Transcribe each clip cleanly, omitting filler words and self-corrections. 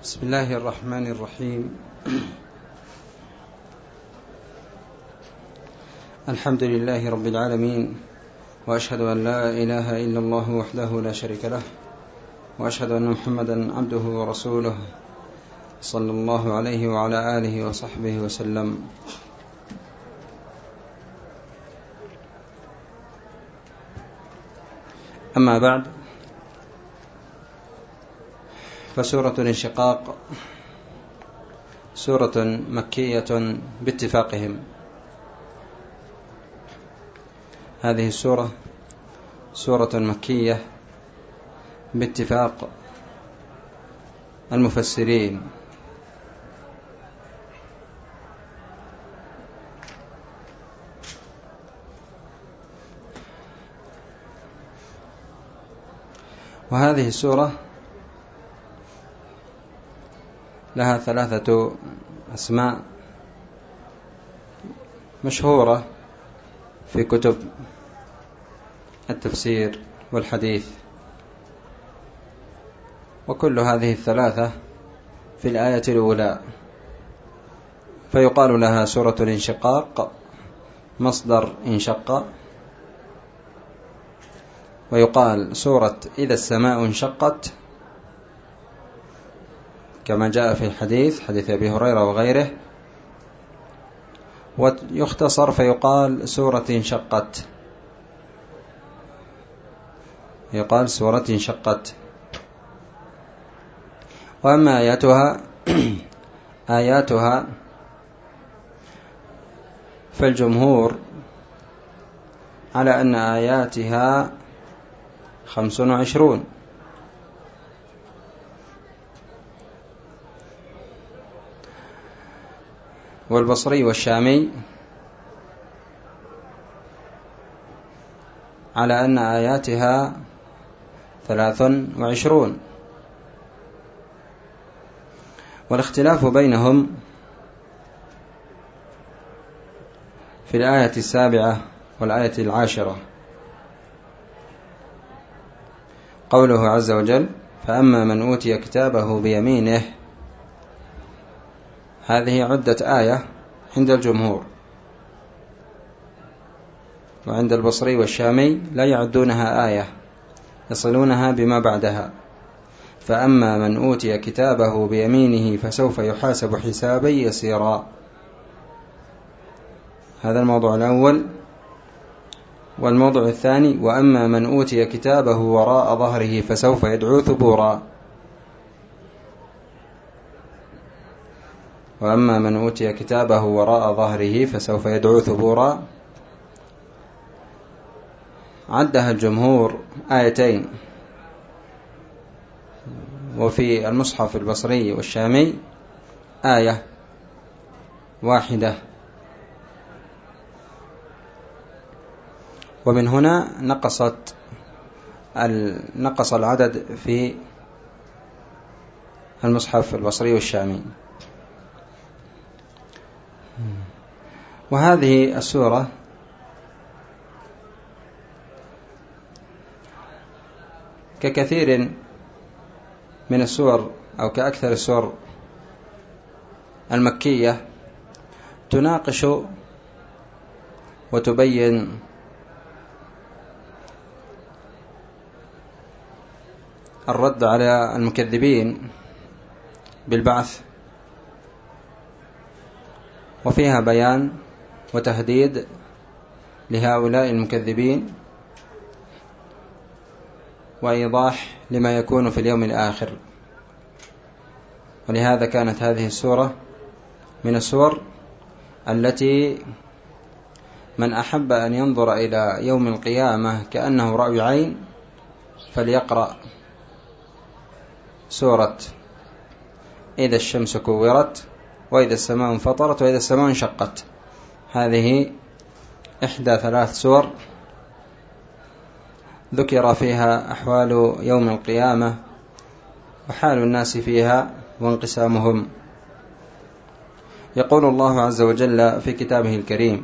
بسم الله الرحمن الرحيم. الحمد لله رب العالمين، وأشهد أن لا إله إلا الله وحده لا شريك له، وأشهد أن محمدا عبده ورسوله صلى الله عليه وعلى آله وصحبه وسلم. أما بعد، فسورة الانشقاق سورة مكية باتفاقهم. هذه السورة سورة مكية باتفاق المفسرين، وهذه السورة لها 3 أسماء مشهورة في كتب التفسير والحديث، وكل هذه 3 في الآية الأولى، فيقال لها سورة الانشقاق مصدر انشق، ويقال سورة إذا السماء انشقت كما جاء في الحديث، حديث أبي هريرة وغيره، ويختصر فيقال سورة انشقت، يقال سورة انشقت. وأما آياتها فالجمهور على أن آياتها 25، والبصري والشامي على أن آياتها 23، والاختلاف بينهم في الآية 7 والآية 10. قوله عز وجل: فأما من أوتي كتابه بيمينه، هذه عدة آية عند الجمهور، وعند البصري والشامي لا يعدونها آية، يصلونها بما بعدها. فأما من أوتي كتابه بيمينه فسوف يحاسب حسابا يسيرا، هذا الموضوع الأول. والموضوع الثاني: وأما من أوتي كتابه وراء ظهره فسوف يدعو ثبورا. وأما من أوتي كتابه وراء ظهره فسوف يدعو ثبورا عدها الجمهور 2، وفي المصحف البصري والشامي 1. ومن هنا نقص العدد في المصحف البصري والشامي. وهذه السورة ككثير من السور أو كأكثر السور المكية تناقش وتبين الرد على المكذبين بالبعث، وفيها بيان وتهديد لهؤلاء المكذبين، وإيضاح لما يكون في اليوم الآخر. ولهذا كانت هذه السورة من السور التي من أحب أن ينظر إلى يوم القيامة كأنه رأي عين فليقرأ سورة إذا الشمس كورت، وإذا السماء انفطرت، وإذا السماء انشقت. هذه إحدى 3 سور ذكر فيها أحوال يوم القيامة وحال الناس فيها وانقسامهم. يقول الله عز وجل في كتابه الكريم: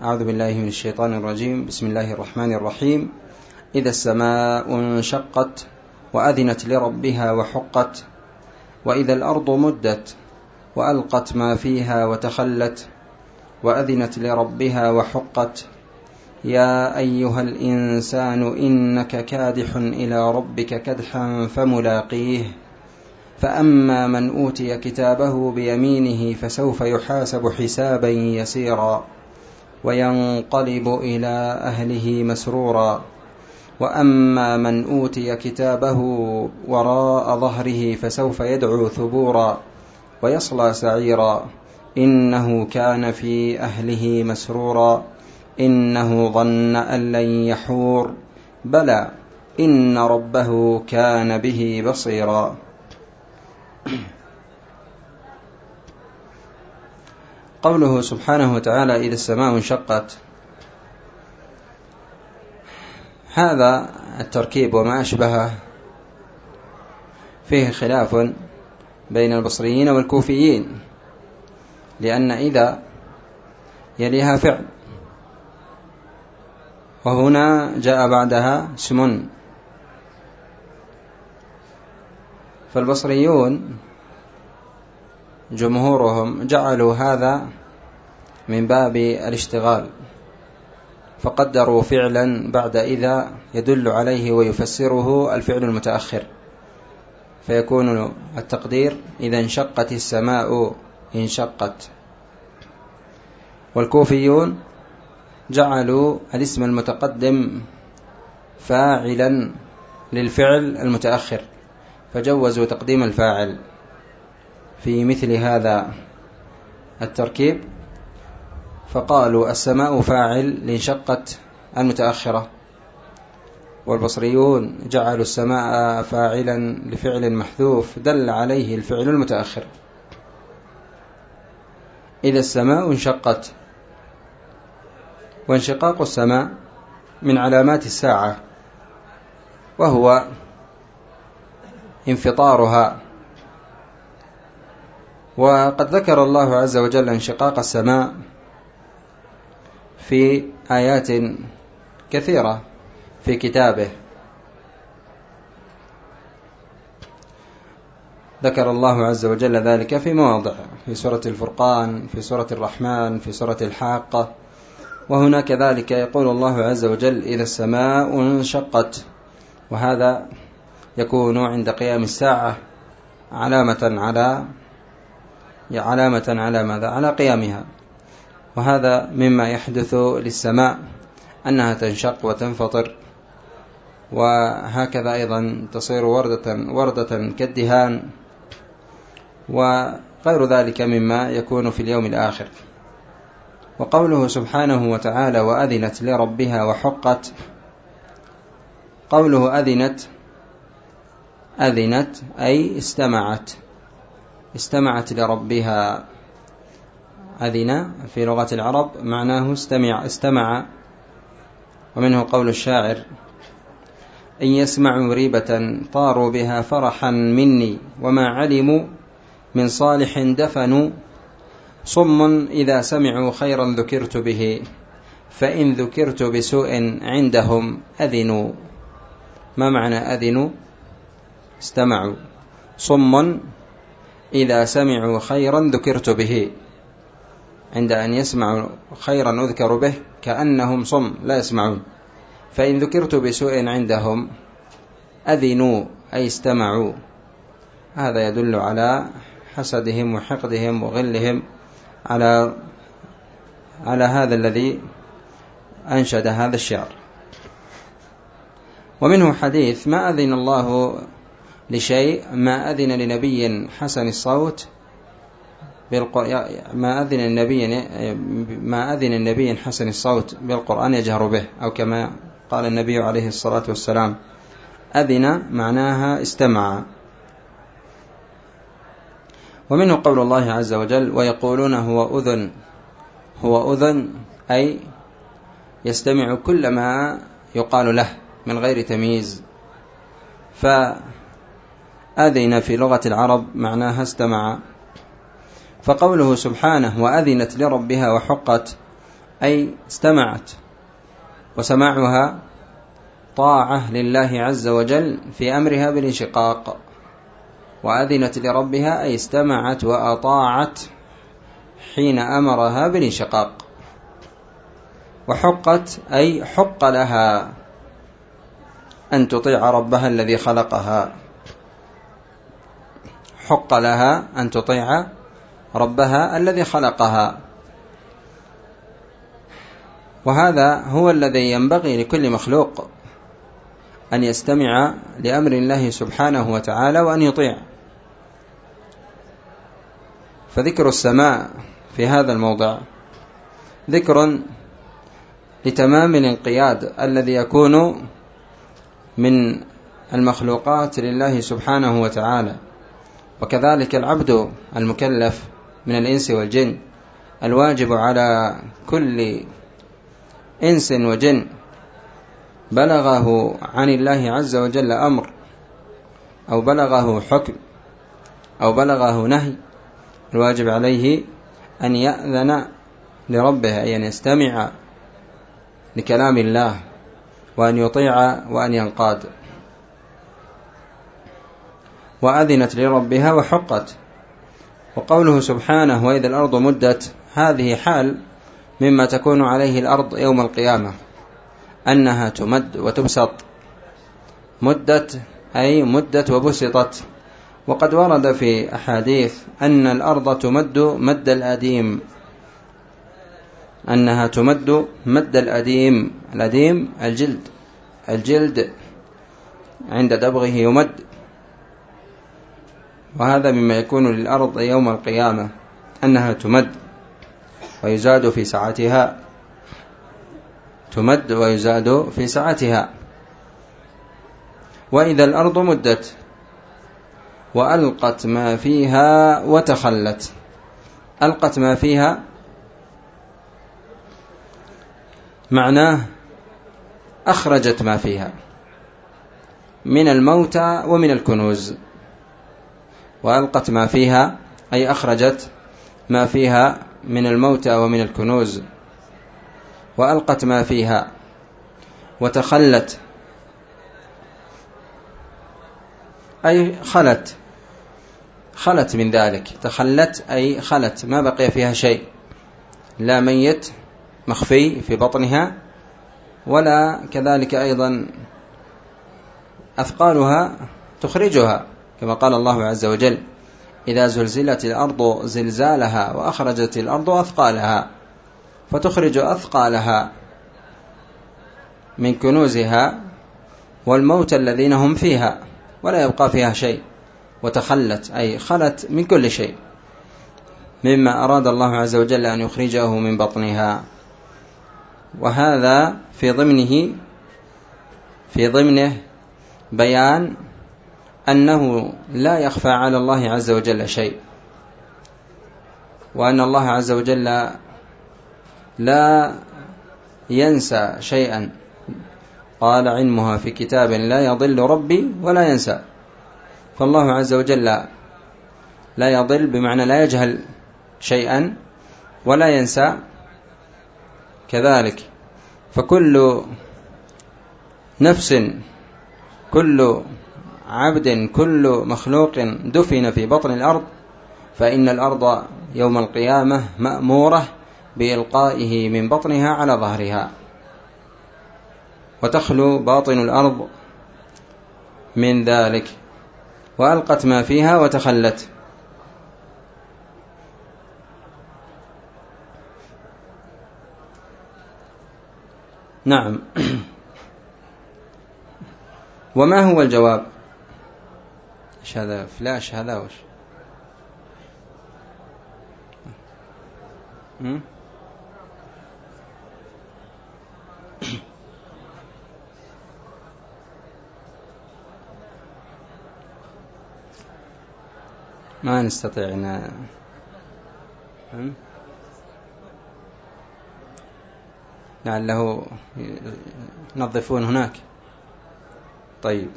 أعوذ بالله من الشيطان الرجيم. بسم الله الرحمن الرحيم. إذا السماء انشقت وأذنت لربها وحقت وإذا الأرض مدت وألقت ما فيها وتخلت وأذنت لربها وحقت يا أيها الإنسان إنك كادح إلى ربك كدحا فملاقيه فأما من أوتي كتابه بيمينه فسوف يحاسب حسابا يسيرا وينقلب إلى أهله مسرورا وأما من أوتي كتابه وراء ظهره فسوف يدعو ثبورا ويصلى سعيرا إنه كان في أهله مسرورا إنه ظن أن لن يحور بلى إن ربه كان به بصيرا. قوله سبحانه وتعالى إذا السماء انشقت، هذا التركيب وما أشبهه فيه خلاف بين البصريين والكوفيين، لأن إذا يليها فعل وهنا جاء بعدها اسم، فالبصريون جمهورهم جعلوا هذا من باب الاشتغال، فقدروا فعلا بعد إذا يدل عليه ويفسره الفعل المتأخر، فيكون التقدير إذا انشقت السماء انشقت. والكوفيون جعلوا الاسم المتقدم فاعلا للفعل المتأخر، فجوزوا تقديم الفاعل في مثل هذا التركيب، فقالوا السماء فاعل لانشقت المتأخرة، والبصريون جعلوا السماء فاعلا لفعل محذوف دل عليه الفعل المتأخر. إذا السماء انشقت، وانشقاق السماء من علامات الساعة، وهو انفطارها، وقد ذكر الله عز وجل انشقاق السماء في آيات كثيرة في كتابه. ذكر الله عز وجل ذلك في مواضع، في سورة الفرقان، في سورة الرحمن، في سورة الحاقة، وهنا كذلك يقول الله عز وجل إذا السماء انشقت، وهذا يكون عند قيام الساعة علامة على ماذا؟ على قيامها. وهذا مما يحدث للسماء أنها تنشق وتنفطر، وهكذا أيضا تصير وردة كالدهان، وغير ذلك مما يكون في اليوم الآخر. وقوله سبحانه وتعالى وأذنت لربها وحقت، قوله أذنت أي استمعت لربها. أذن في لغة العرب معناه استمع، ومنه قول الشاعر إن يسمعوا ريبة طاروا بها فرحا مني وما علموا من صالح دفنوا صم إذا سمعوا خيرا ذكرت به فإن ذكرت بسوء عندهم أذنوا. ما معنى أذنوا؟ استمعوا. صم إذا سمعوا خيرا ذكرت به، عند أن يسمعوا خيرا أذكر به كأنهم صم لا يسمعون. فإن ذكرت بسوء عندهم أذنوا أي استمعوا. هذا يدل على حسدهم وحقدهم وغلهم على هذا الذي أنشد هذا الشعر. ومنه حديث ما أذن الله لشيء ما أذن لنبي حسن الصوت ما أذن النبي حسن الصوت بالقرآن يجهر به، أو كما قال النبي عليه الصلاة والسلام أذن معناها استمع. ومنه قول الله عز وجل ويقولون هو أذن أي يستمع كل ما يقال له من غير تمييز. فأذن في لغة العرب معناها استمع. فقوله سبحانه وأذنت لربها وحقت أي استمعت، وسماعها طاعة لله عز وجل في أمرها بالانشقاق. وأذنت لربها أي استمعت وأطاعت حين أمرها بالانشقاق. وحقت أي حق لها أن تطيع ربها الذي خلقها، حق لها أن تطيع ربها الذي خلقها. وهذا هو الذي ينبغي لكل مخلوق، أن يستمع لأمر الله سبحانه وتعالى وأن يطيع. فذكر السماع في هذا الموضع ذكر لتمام الانقياد الذي يكون من المخلوقات لله سبحانه وتعالى. وكذلك العبد المكلف من الإنس والجن، الواجب على كل إنس وجن بلغه عن الله عز وجل أمر، أو بلغه حكم، أو بلغه نهي، الواجب عليه أن يأذن لربه، أي أن يستمع لكلام الله وأن يطيع وأن ينقاد. وأذنت لربها وحقت. وقوله سبحانه وإذا الأرض مدت، هذه حال مما تكون عليه الأرض يوم القيامة، أنها تمد وتبسط. مدت أي مدت وبسطت. وقد ورد في أحاديث أن الأرض تمد مد الأديم، أنها تمد مد الأديم. الأديم الجلد عند دبغه يمد. وهذا مما يكون للأرض يوم القيامة، أنها تمد ويزاد في سعتها، تمد ويزاد في سعتها. وإذا الأرض مدت وألقت ما فيها وتخلت. ألقت ما فيها معناه أخرجت ما فيها من الموتى ومن الكنوز. وألقت ما فيها أي أخرجت ما فيها من الموتى ومن الكنوز. وألقت ما فيها. وتخلت أي خلت من ذلك. تخلت أي خلت، ما بقي فيها شيء، لا ميت مخفي في بطنها، ولا كذلك أيضا أثقالها تخرجها، كما قال الله عز وجل إذا زلزلت الأرض زلزالها وأخرجت الأرض أثقالها، فتخرج أثقالها من كنوزها والموت الذين هم فيها، ولا يبقى فيها شيء. وتخلت أي خلت من كل شيء مما أراد الله عز وجل أن يخرجه من بطنها. وهذا في ضمنه بيان أنه لا يخفى على الله عز وجل شيء، وأن الله عز وجل لا ينسى شيئا. قال علمها في كتاب لا يضل ربي ولا ينسى. فالله عز وجل لا يضل بمعنى لا يجهل شيئا ولا ينسى كذلك. فكل نفس، كل عبد، كل مخلوق دفن في بطن الأرض، فإن الأرض يوم القيامة مأمورة بإلقائه من بطنها على ظهرها، وتخلو باطن الأرض من ذلك. وألقت ما فيها وتخلت. نعم. وما هو الجواب؟ ايش هذا فلاش؟ هذا وش؟ ما نستطيع أن لعله ينظفون هناك. طيب.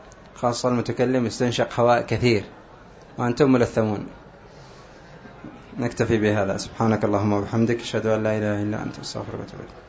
خاصة المتكلم يستنشق هواء كثير وأنتم ملثمون. نكتفي بهذا. سبحانك اللهم وبحمدك، أشهد أن لا إله إلا أنت، أستغفرك وأتوب إليك.